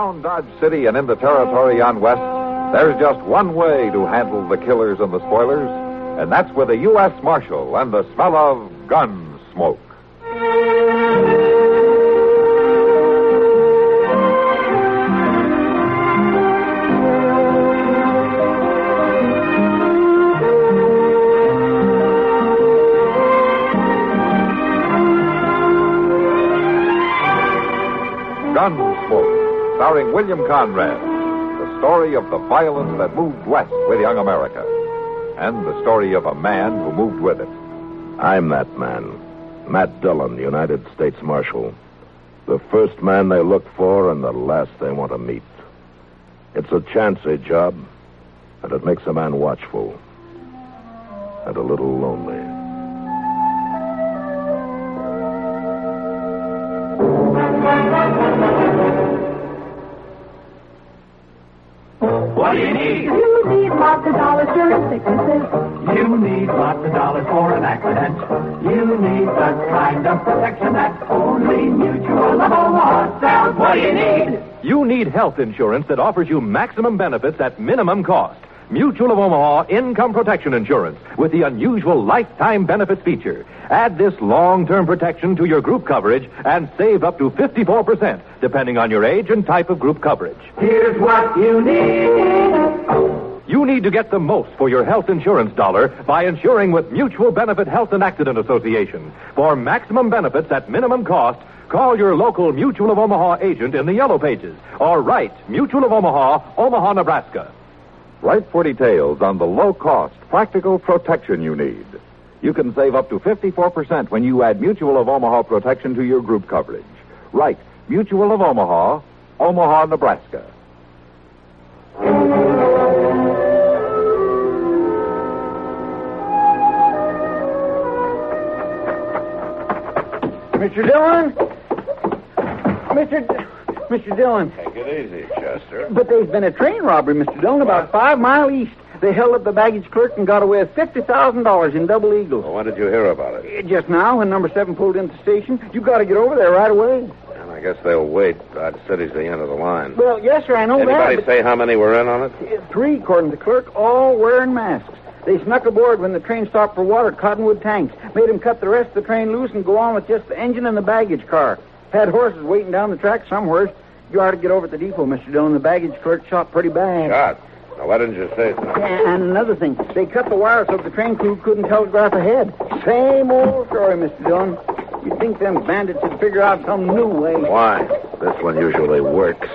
Around Dodge City and in the territory on West, there's just one way to handle the killers and the spoilers, and that's with a U.S. Marshal and the smell of gun smoke. Gunsmoke, starring William Conrad, the story of the violence that moved west with young America, and the story of a man who moved with it. I'm that man, Matt Dillon, United States Marshal. The first man they look for and the last they want to meet. It's a chancy job, and it makes a man watchful and a little lonely. What do you need? You need lots of dollars during sicknesses. You need lots of dollars for an accident. You need the kind of protection that only Mutual of Omaha sells. What do you need? You need health insurance that offers you maximum benefits at minimum cost. Mutual of Omaha Income Protection Insurance with the unusual lifetime benefits feature. Add this long-term protection to your group coverage and save up to 54%, depending on your age and type of group coverage. Here's what you need. You need to get the most for your health insurance dollar by insuring with Mutual Benefit Health and Accident Association. For maximum benefits at minimum cost, call your local Mutual of Omaha agent in the Yellow Pages or write Mutual of Omaha, Omaha, Nebraska. Write for details on the low-cost, practical protection you need. You can save up to 54% when you add Mutual of Omaha protection to your group coverage. Write Mutual of Omaha, Omaha, Nebraska. Mr. Dillon? Mr. Dillon. Take it easy, Chester. But there's been a train robbery, Mr. Dillon, about 5 miles east. They held up the baggage clerk and got away with $50,000 in Double Eagle. Well, when did you hear about it? Just now, when number 7 pulled into the station. You got to get over there right away. And I guess they'll wait. Dodge City's the end of the line. Well, yes, sir, I know Anybody that. say how many were in on it? 3, according to the clerk, all wearing masks. They snuck aboard when the train stopped for water at Cottonwood Tanks. Made them cut the rest of the train loose and go on with just the engine and the baggage car. Had horses waiting down the track somewhere. You ought to get over at the depot, Mr. Dillon. The baggage clerk shot pretty bad. Shot? Now, why didn't you say so? And another thing, they cut the wire so the train crew couldn't telegraph ahead. Same old story, Mr. Dillon. You'd think them bandits would figure out some new way. Why? This one usually works.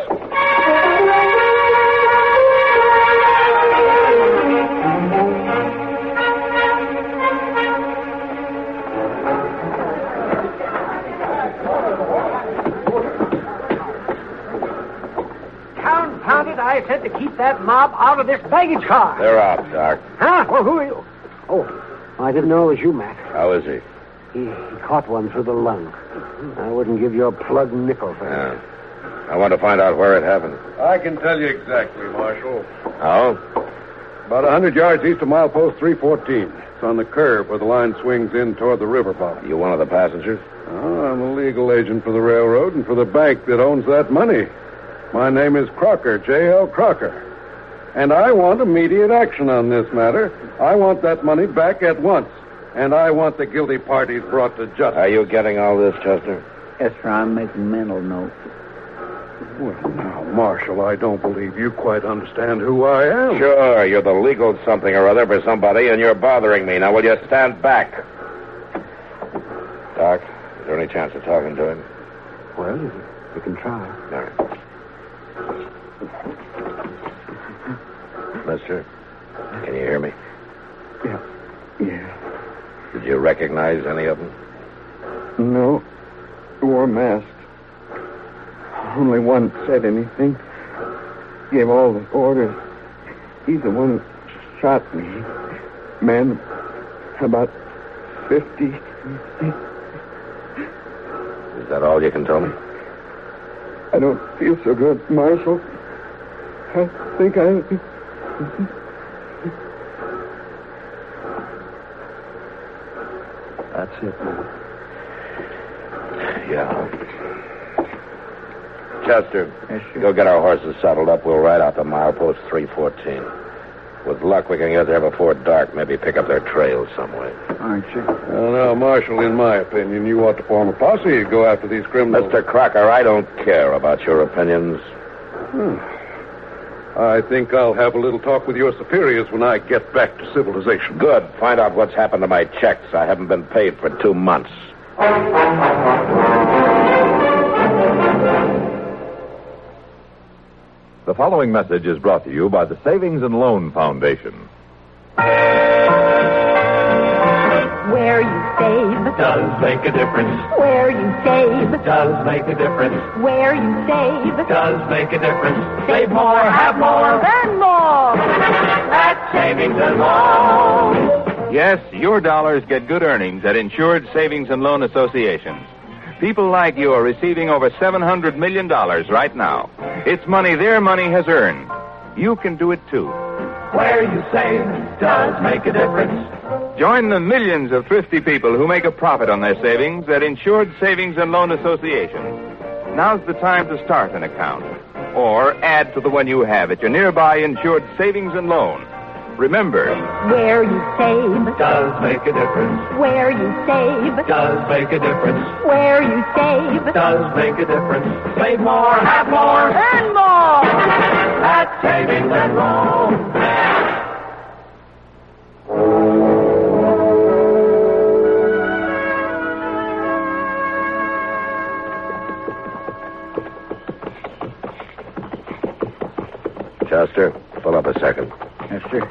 I said to keep that mob out of this baggage car. They're out, Doc. Huh? Well, who are you? Oh, I didn't know it was you, Matt. How is he? He caught one through the lung. I wouldn't give you a plug nickel for that. Yeah. I want to find out where it happened. I can tell you exactly, Marshal. How? About 100 yards east of milepost 314. It's on the curve where the line swings in toward the river bottom. You one of the passengers? Oh, I'm a legal agent for the railroad and for the bank that owns that money. My name is Crocker, J.L. Crocker. And I want immediate action on this matter. I want that money back at once. And I want the guilty parties brought to justice. Are you getting all this, Chester? Yes, sir, I'm making mental notes. Well, now, Marshal, I don't believe you quite understand who I am. Sure, you're the legal something or other for somebody, and you're bothering me. Now, will you stand back? Doc, is there any chance of talking to him? Well, you can try. All right. Mister, can you hear me? Yeah. Did you recognize any of them? No. Wore masks. Only one said anything. Gave all the orders. He's the one who shot me. Man, about 50. Is that all you can tell me? I don't feel so good, Marshal. I think I... That's it, man. Yeah. Chester. Yes, sir. Go get our horses saddled up. We'll ride out to milepost 314. With luck, we can get there before dark. Maybe pick up their trail some way. All right, sir. Now, Marshal, in my opinion, you ought to form a posse and go after these criminals. Mr. Crocker, I don't care about your opinions. I think I'll have a little talk with your superiors when I get back to civilization. Good. Find out what's happened to my checks. I haven't been paid for 2 months. The following message is brought to you by the Savings and Loan Foundation. Where you save, Does make a difference. where you save, Does make a difference. where you save. Does make a difference. Save more, have more. Earn more. At Savings and Loan. Yes, your dollars get good earnings at Insured Savings and Loan Associations. People like you are receiving over $700 million right now. It's money their money has earned. You can do it too. Where you save does make a difference. Join the millions of thrifty people who make a profit on their savings at Insured Savings and Loan Associations. Now's the time to start an account. Or add to the one you have at your nearby Insured Savings and Loan. Remember, Where you save, Does make a difference. where you save, Does make a difference. where you save. Does make a difference. Save more, have more. Earn more. At Savings and Loan. Chester, pull up a second. Yes, sir.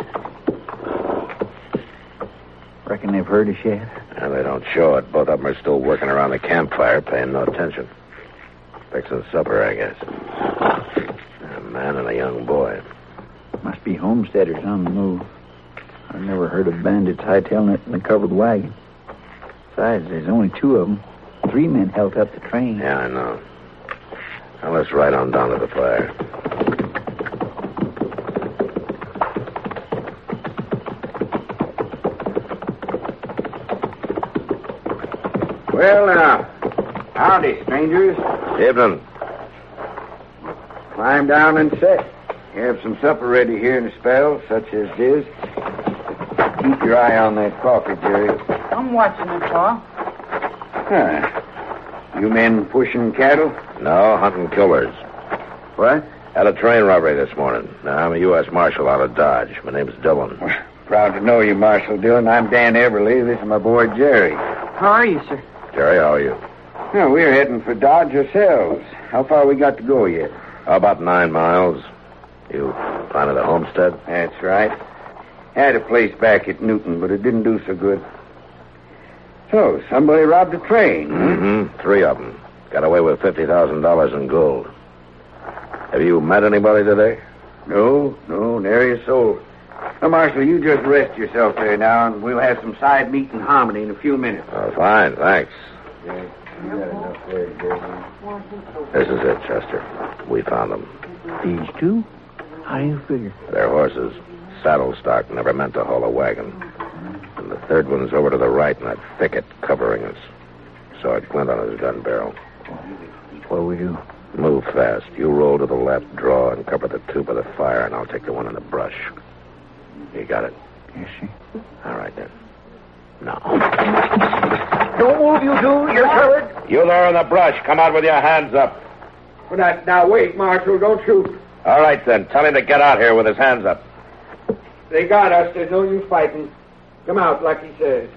Reckon they've heard us yet? And they don't show it. Both of them are still working around the campfire, paying no attention. Fixing supper, I guess. A man and a young boy. Must be homesteaders on the move. I've never heard of bandits hightailing it in a covered wagon. Besides, there's only 2 of them. 3 men held up the train. Yeah, I know. Now let's ride on down to the fire. Well, now, howdy, strangers. Evening. Climb down and sit. Have some supper ready here in a spell, such as this. Keep your eye on that coffee, Jerry. I'm watching it, Pa. You men pushing cattle? No, hunting killers. What? Had a train robbery this morning. Now, I'm a U.S. Marshal out of Dodge. My name's Dillon. Proud to know you, Marshal Dillon. I'm Dan Everly. This is my boy, Jerry. How are you, sir? Jerry, how are you? Well, we're heading for Dodge ourselves. How far we got to go yet? About 9 miles. You planted a homestead? That's right. Had a place back at Newton, but it didn't do so good. So, somebody robbed a train. Mm-hmm. 3 of them. Got away with $50,000 in gold. Have you met anybody today? No, nary a soul. Now, Marshal, you just rest yourself there now, and we'll have some side meat and hominy in a few minutes. Oh, fine, thanks. Yeah, you got enough there, Jerry. This is it, Chester. We found them. These 2? How do you figure? Their horses. Saddle stock, never meant to haul a wagon. And the 3rd one's over to the right in that thicket covering us. Saw it glint on his gun barrel. What do we do? Move fast. You roll to the left, draw, and cover the 2 by the fire, and I'll take the one in the brush. You got it? Yes, sir. All right, then. Now. Don't move, you two. You're covered. You there in the brush. Come out with your hands up. Now, wait, Marshal. Don't shoot. All right, then. Tell him to get out here with his hands up. They got us. There's no use fighting. Come out, like he says.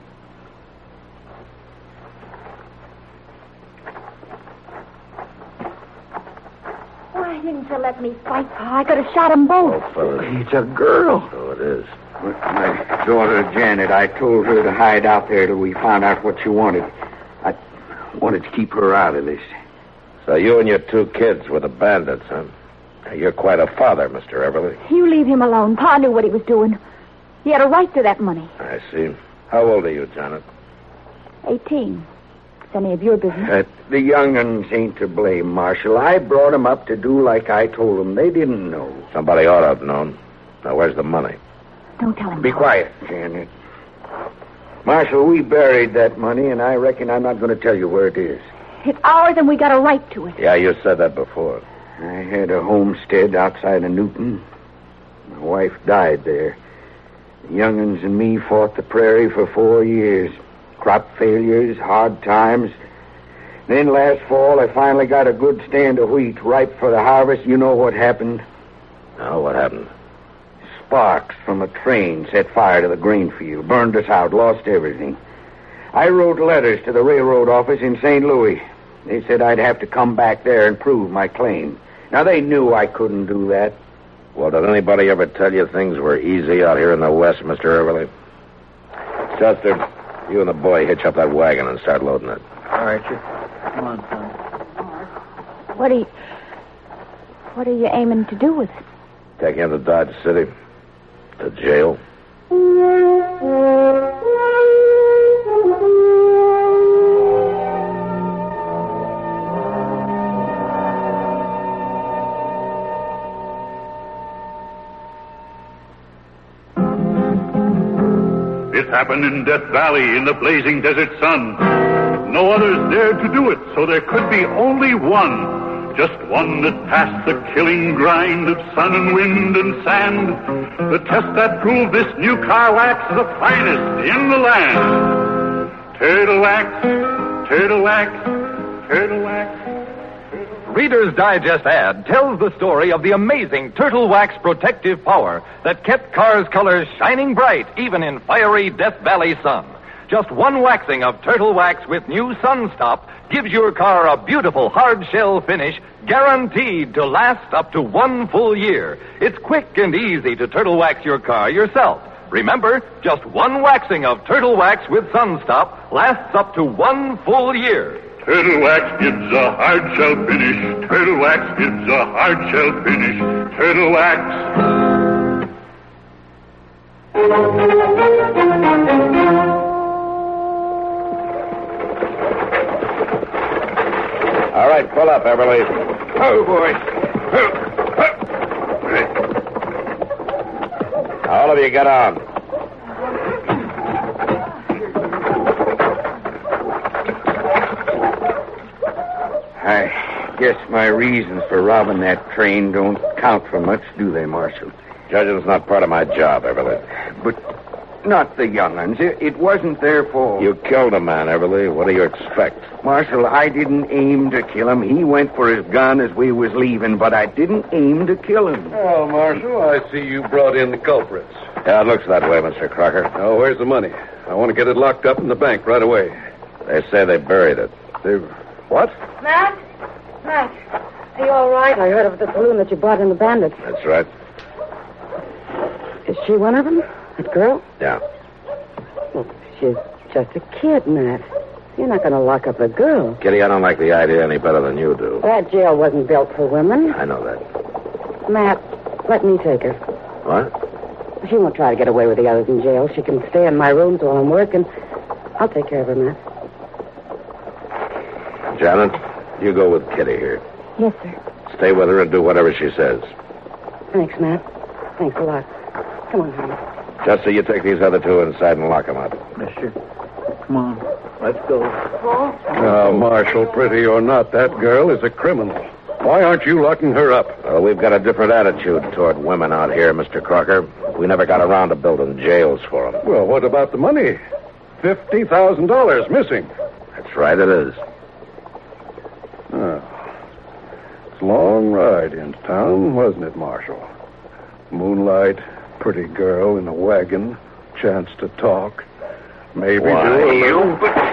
Why didn't you let me fight, Pa? I could have shot them both. Oh, fellas. It's a girl. So it is. With my daughter, Janet, I told her to hide out there till we found out what she wanted. I wanted to keep her out of this. So you and your 2 kids were the bandits, huh? You're quite a father, Mr. Everly. You leave him alone. Pa knew what he was doing. He had a right to that money. I see. How old are you, Janet? 18. It's any of your business. The young'uns ain't to blame, Marshal. I brought them up to do like I told them. They didn't know. Somebody ought to have known. Now, where's the money? Don't tell him. Be quiet, Janet. Marshal, we buried that money, and I reckon I'm not going to tell you where it is. It's ours and we got a right to it. Yeah, you said that before. I had a homestead outside of Newton. My wife died there. The young'uns and me fought the prairie for 4 years. Crop failures, hard times. Then last fall, I finally got a good stand of wheat ripe for the harvest. You know what happened? Now, what happened? Sparks from a train set fire to the grain field, burned us out, lost everything. I wrote letters to the railroad office in St. Louis. They said I'd have to come back there and prove my claim. Now, they knew I couldn't do that. Well, did anybody ever tell you things were easy out here in the West, Mr. Everly? Chester, you and the boy hitch up that wagon and start loading it. All right, sir. Come on, son. What are you aiming to do with it? Take him to Dodge City. To jail. This happened in Death Valley in the blazing desert sun. No others dared to do it, so there could be only one. Just one that passed the killing grind of sun and wind and sand. The test that proved this new car wax the finest in the land. Turtle wax, turtle wax, turtle wax. Reader's Digest ad tells the story of the amazing Turtle Wax protective power that kept cars' colors shining bright even in fiery Death Valley sun. Just one waxing of Turtle Wax with new Sun Stop gives your car a beautiful hard shell finish guaranteed to last up to 1 full year. It's quick and easy to Turtle Wax your car yourself. Remember, just one waxing of Turtle Wax with Sun Stop lasts up to 1 full year. Turtle Wax gives a hard shell finish. Turtle Wax gives a hard shell finish. Turtle Wax. All right, pull up, Everly. Oh, boy. All of you get on. I guess my reasons for robbing that train don't count for much, do they, Marshal? Judging's not part of my job, Everly. But not the young'uns. It wasn't their fault. You killed a man, Everly. What do you expect? Marshal, I didn't aim to kill him. He went for his gun as we was leaving, but I didn't aim to kill him. Well, Marshal, I see you brought in the culprits. Yeah, it looks that way, Mr. Crocker. Oh, where's the money? I want to get it locked up in the bank right away. They say they buried it. What? Matt? Matt, are you all right? I heard of the balloon that you bought in the Bandits. That's right. Is she one of them? That girl? Yeah. Well, she's just a kid, Matt. You're not going to lock up a girl. Kitty, I don't like the idea any better than you do. That jail wasn't built for women. I know that. Matt, let me take her. What? She won't try to get away with the others in jail. She can stay in my rooms while I'm working. I'll take care of her, Matt. Janet, you go with Kitty here. Yes, sir. Stay with her and do whatever she says. Thanks, Matt. Thanks a lot. Come on, honey. Just so you take these other two inside and lock them up. Yes, sir. Come on. Let's go. Now, Marshal, pretty or not, that girl is a criminal. Why aren't you locking her up? Well, we've got a different attitude toward women out here, Mr. Crocker. We never got around to building jails for them. Well, what about the money? $50,000 missing. That's right, it is. Oh. It's a long ride into town, wasn't it, Marshal? Moonlight, pretty girl in a wagon, chance to talk. Maybe Why, do a little...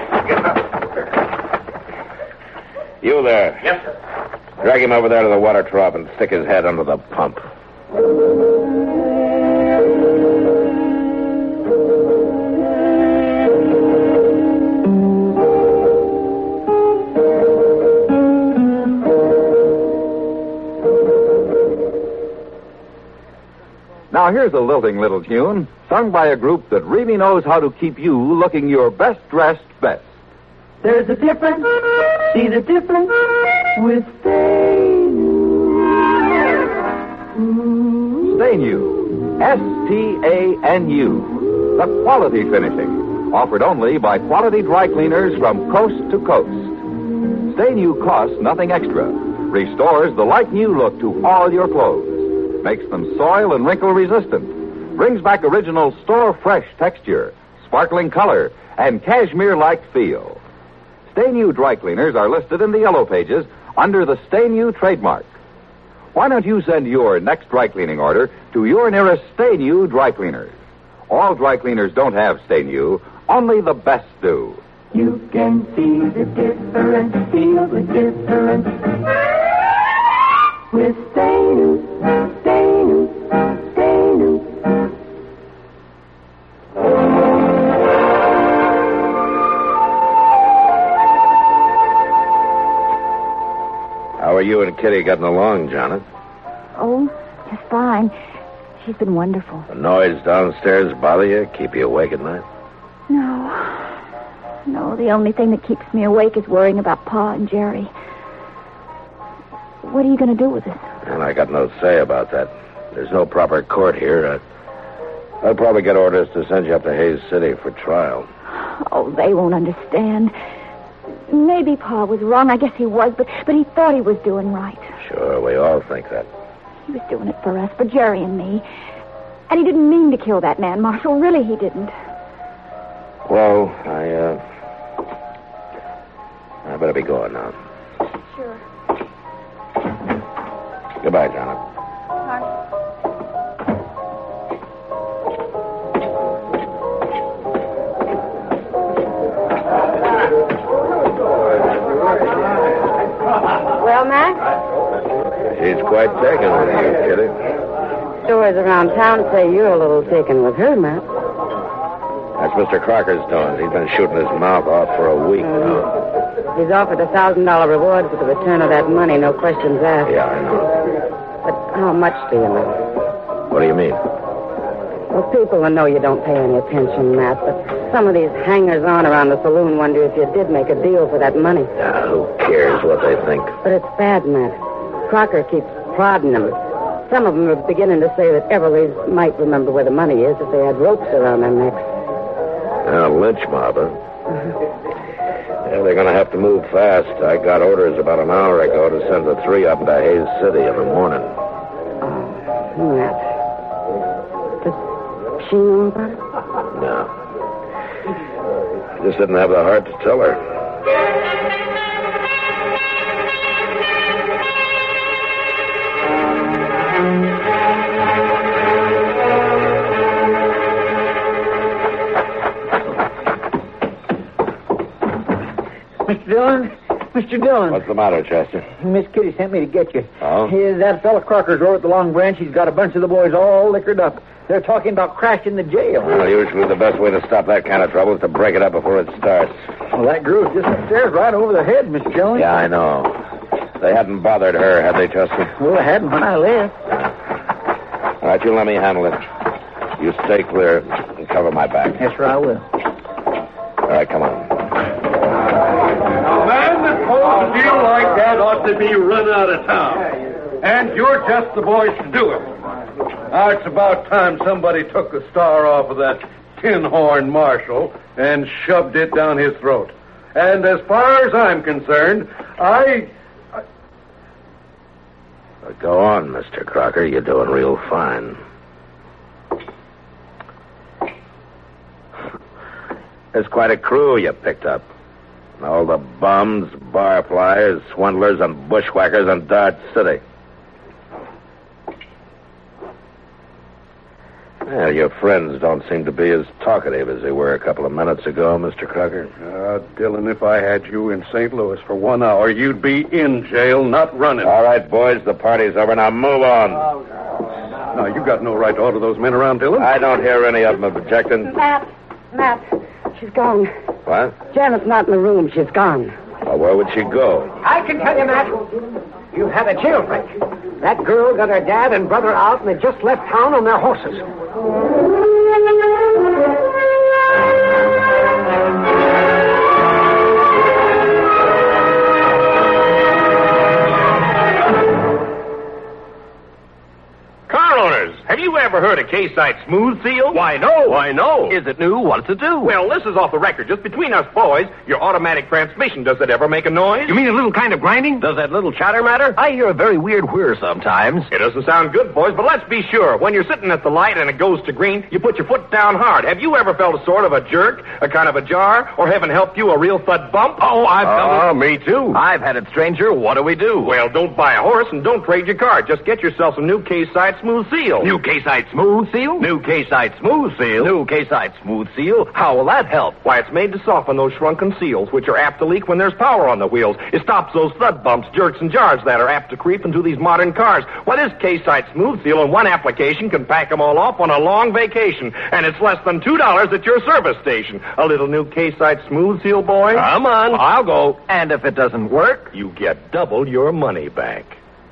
You there. Yes, sir. Drag him over there to the water trough and stick his head under the pump. Now here's a lilting little tune, sung by a group that really knows how to keep you looking your best dressed best. There's a difference, see the difference with Stay New. Stay New. S-T-A-N-U. The quality finishing. Offered only by Quality Dry Cleaners from coast to coast. Stay New costs nothing extra. Restores the like-new look to all your clothes. Makes them soil and wrinkle resistant. Brings back original store-fresh texture, sparkling color, and cashmere-like feel. Stay New dry cleaners are listed in the yellow pages under the Stay New trademark. Why don't you send your next dry cleaning order to your nearest Stay New dry cleaners? All dry cleaners don't have Stay New. Only the best do. You can see the difference, feel the difference. With Stay New, Stay New, Stay New. How are you and Kitty getting along, Janet? Oh, just fine. She's been wonderful. The noise downstairs bother you? Keep you awake at night? No, the only thing that keeps me awake is worrying about Pa and Jerry. What are you going to do with us? And I got no say about that. There's no proper court here. I'll probably get orders to send you up to Hayes City for trial. Oh, they won't understand. Maybe Pa was wrong. I guess he was, but he thought he was doing right. Sure, we all think that. He was doing it for us, for Jerry and me. And he didn't mean to kill that man, Marshal. Really, he didn't. Well, I better be going now. Sure. Goodbye, Janet. Well, Mac? She's quite taken with you, Kitty. Stores around town say you're a little taken with her, Mac. That's Mr. Crocker's doing. He's been shooting his mouth off for a week now. He's offered a $1,000 reward for the return of that money, no questions asked. Yeah, I know. But how much do you know? What do you mean? Well, people will know you don't pay any attention, Matt, but some of these hangers-on around the saloon wonder if you did make a deal for that money. Who cares what they think? But it's bad, Matt. Crocker keeps prodding them. Some of them are beginning to say that Everly's might remember where the money is if they had ropes around their necks. Lynch mob, huh? Yeah, they're going to have to move fast. I got orders about an hour ago to send the 3 up to Hayes City in the morning. Oh, Matt. Does she know about it? No. I just didn't have the heart to tell her. Mr. Dillon? Mr. Dillon. What's the matter, Chester? Miss Kitty sent me to get you. Oh? That fella Crocker's over at the Long Branch. He's got a bunch of the boys all liquored up. They're talking about crashing the jail. Well, usually the best way to stop that kind of trouble is to break it up before it starts. Well, that girl's just upstairs right over the head, Mr. Dillon. Yeah, I know. They hadn't bothered her, had they, Chester? Well, they hadn't when I left. All right, you let me handle it. You stay clear and cover my back. Yes, sir, I will. All right, come on. A man that pulls a deal like that ought to be run out of town. And you're just the boys to do it. Now, it's about time somebody took the star off of that tin horn Marshal and shoved it down his throat. And as far as I'm concerned, Go on, Mr. Crocker. You're doing real fine. There's quite a crew you picked up. All the bums, bar flyers, swindlers, and bushwhackers in Dart City. Well, your friends don't seem to be as talkative as they were a couple of minutes ago, Mr. Crocker. Dillon, if I had you in St. Louis for 1 hour, you'd be in jail, not running. All right, boys, the party's over. Now move on. Now, you got no right to order those men around, Dillon. I don't hear any of them objecting. Matt, she's gone. What? Janet's not in the room. She's gone. Well, where would she go? I can tell you, Matt. You had a jailbreak. That girl got her dad and brother out, and they just left town on their horses. Carl! owners, have you ever heard of K-Site Smooth Seal? Why, no. Why, no. Is it new? What's it do? Well, this is off the record. Just between us boys, your automatic transmission, does it ever make a noise? You mean a little kind of grinding? Does that little chatter matter? I hear a very weird whir sometimes. It doesn't sound good, boys, but let's be sure. When you're sitting at the light and it goes to green, you put your foot down hard. Have you ever felt a sort of a jerk, a kind of a jar, or heaven help you, a real thud bump? Oh, I've felt it. Me too. I've had it, stranger. What do we do? Well, don't buy a horse and don't trade your car. Just get yourself some new K-Site Smooth Seal. New K-Site Smooth Seal? New K-Site Smooth Seal? New K-Site Smooth Seal? How will that help? Why, it's made to soften those shrunken seals, which are apt to leak when there's power on the wheels. It stops those thud bumps, jerks, and jars that are apt to creep into these modern cars. Why, this K-Site Smooth Seal in one application can pack them all off on a long vacation. And it's less than $2 at your service station. A little new K-Site Smooth Seal, boy? Come on. I'll go. And if it doesn't work? You get double your money back.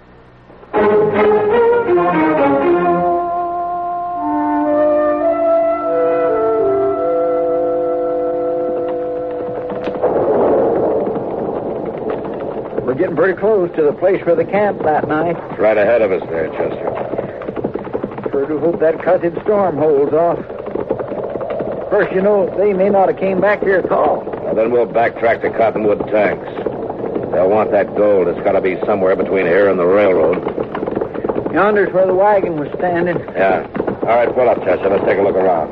We're getting pretty close to the place for the camp that night. It's right ahead of us there, Chester. Sure do hope that cussed storm holds off. First, you know, they may not have came back here at all. Well, then we'll backtrack to Cottonwood Tanks. They'll want that gold. It's got to be somewhere between here and the railroad. Yonder's where the wagon was standing. Yeah. All right, pull up, Chester. Let's take a look around.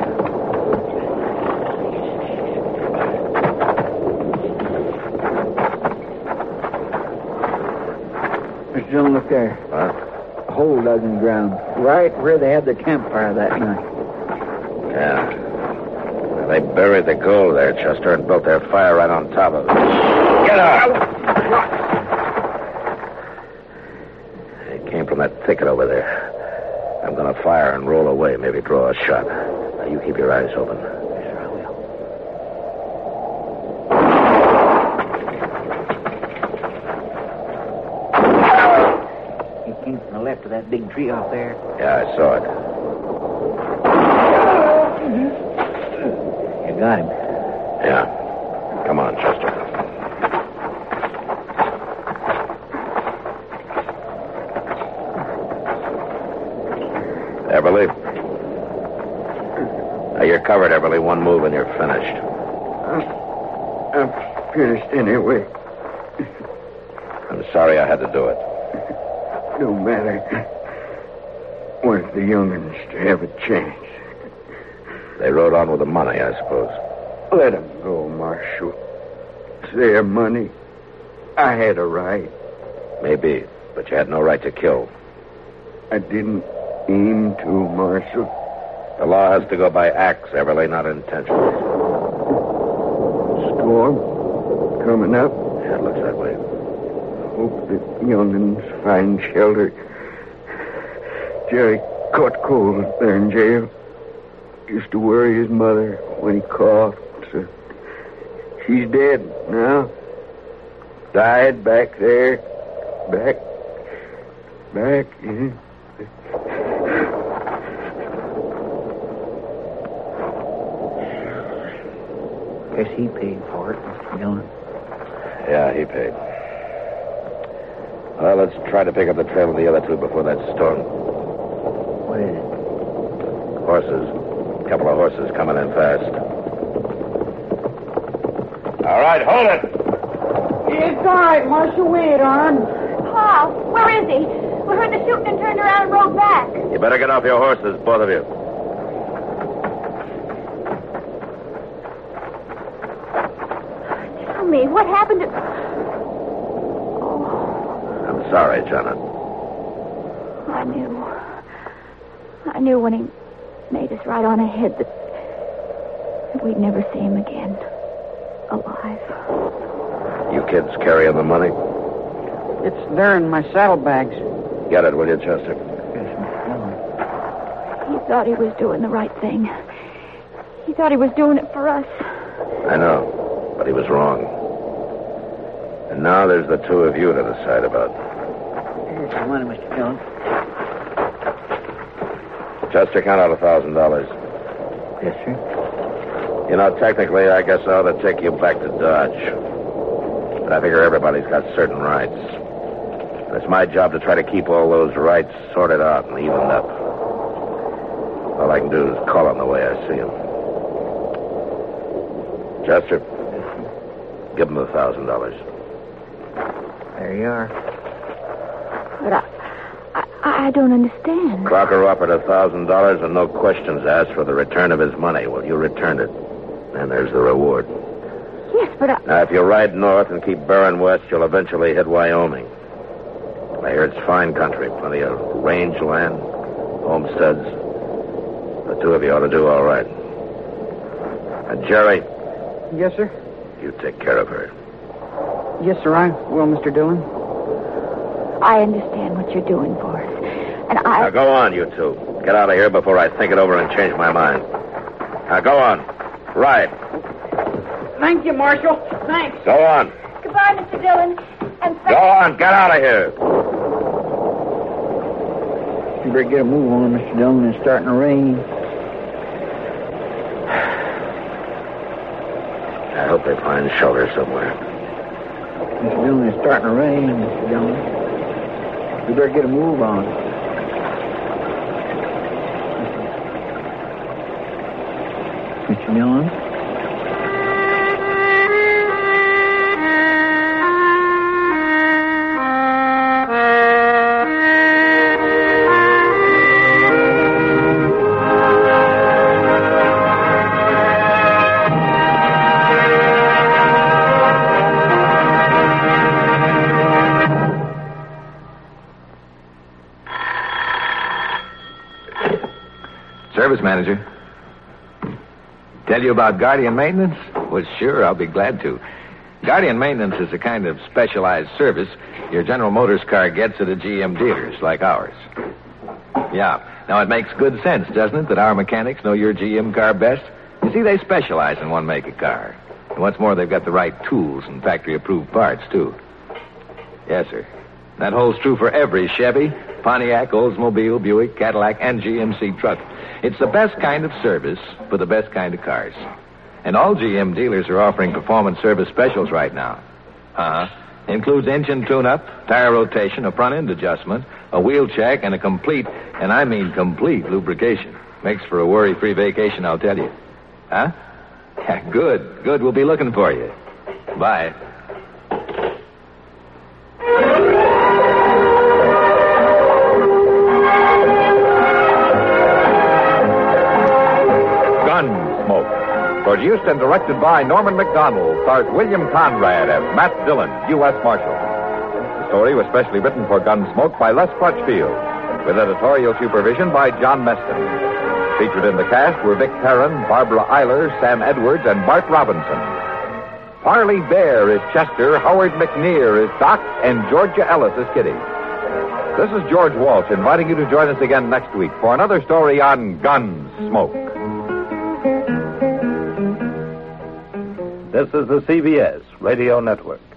Mr. Dillon, look there. Huh? A hole dug in the ground, right where they had their campfire that night. Yeah. Well, they buried the gold there, Chester, and built their fire right on top of it. Get out! It came from that thicket over there. I'm going to fire and roll away, maybe draw a shot. Now, you keep your eyes open. Sure, I will. He came from the left of that big tree off there. Yeah, I saw it. You got him. Yeah. Come on, Chester. Everly. Now, you're covered, Everly. One move and you're finished. I'm finished anyway. I'm sorry I had to do it. No matter. Want the young'uns to have a chance. They rode on with the money, I suppose. Let 'em go, Marshal. It's their money. I had a right. Maybe, but you had no right to kill. I didn't aim to, Marshal. The law has to go by acts, Everly, not intentions. Storm coming up. Yeah, it looks that way. Hope the young'uns find shelter. Jerry caught cold there in jail. Used to worry his mother when he coughed. So she's dead now. Died back there. Back. Yeah. Guess he paid for it, Mr. Dillon. Yeah, he paid. Well, let's try to pick up the trail of the other two before that storm. What is it? Horses. A couple of horses coming in fast. All right, hold it. It's all right, Marshal. Wait on. Pa, where is he? We heard the shooting and turned around and rode back. You better get off your horses, both of you. Tell me, what happened to... I'm sorry, Janet. I knew when he made us right on ahead that we'd never see him again. Alive. You kids carrying the money? It's there in my saddlebags. Get it, will you, Chester? Yes, Mr. Dillon. He thought he was doing the right thing. He thought he was doing it for us. I know, but he was wrong. And now there's the two of you to decide about. Here's the money, Mr. Dillon. Chester, count out $1,000. Yes, sir. You know, technically, I guess I ought to take you back to Dodge. But I figure everybody's got certain rights. And it's my job to try to keep all those rights sorted out and evened up. All I can do is call on the way I see him. Chester, give him the $1,000. There you are. But I don't understand. Crocker offered $1,000 and no questions asked for the return of his money. Well, you returned it. And there's the reward. Yes, but Now, if you ride north and keep bearing west, you'll eventually hit Wyoming. I hear it's fine country. Plenty of range land, homesteads. The two of you ought to do all right. Jerry. Yes, sir? You take care of her. Yes, sir, I will, Mr. Dillon. I understand what you're doing for us. And Now, go on, you two. Get out of here before I think it over and change my mind. Now, go on. Ride. Thank you, Marshal. Thanks. Go on. Goodbye, Mr. Dillon. And Go on. Get out of here. You better get a move on, Mr. Dillon. It's starting to rain. I hope they find shelter somewhere. Mr. Dillon, it's starting to rain, Mr. Dillon. You better get a move on. Mr. Dillon? Service manager. Tell you about Guardian Maintenance? Well, sure, I'll be glad to. Guardian Maintenance is a kind of specialized service your General Motors car gets at a GM dealers like ours. Yeah. Now, it makes good sense, doesn't it, that our mechanics know your GM car best? You see, they specialize in one make of car. And what's more, they've got the right tools and factory-approved parts, too. Yes, sir. That holds true for every Chevy, Pontiac, Oldsmobile, Buick, Cadillac, and GMC truck. It's the best kind of service for the best kind of cars. And all GM dealers are offering performance service specials right now. Includes engine tune-up, tire rotation, a front-end adjustment, a wheel check, and a complete, and I mean complete, lubrication. Makes for a worry-free vacation, I'll tell you. Huh? Yeah, good. We'll be looking for you. Bye. Gunsmoke. Produced and directed by Norman Macdonald, stars William Conrad as Matt Dillon, U.S. Marshal. The story was specially written for Gunsmoke by Les Crutchfield, with editorial supervision by John Meston. Featured in the cast were Vic Perrin, Barbara Eiler, Sam Edwards, and Bart Robinson. Parley Bear is Chester, Howard McNear is Doc, and Georgia Ellis is Kitty. This is George Walsh inviting you to join us again next week for another story on Gunsmoke. This is the CBS Radio Network.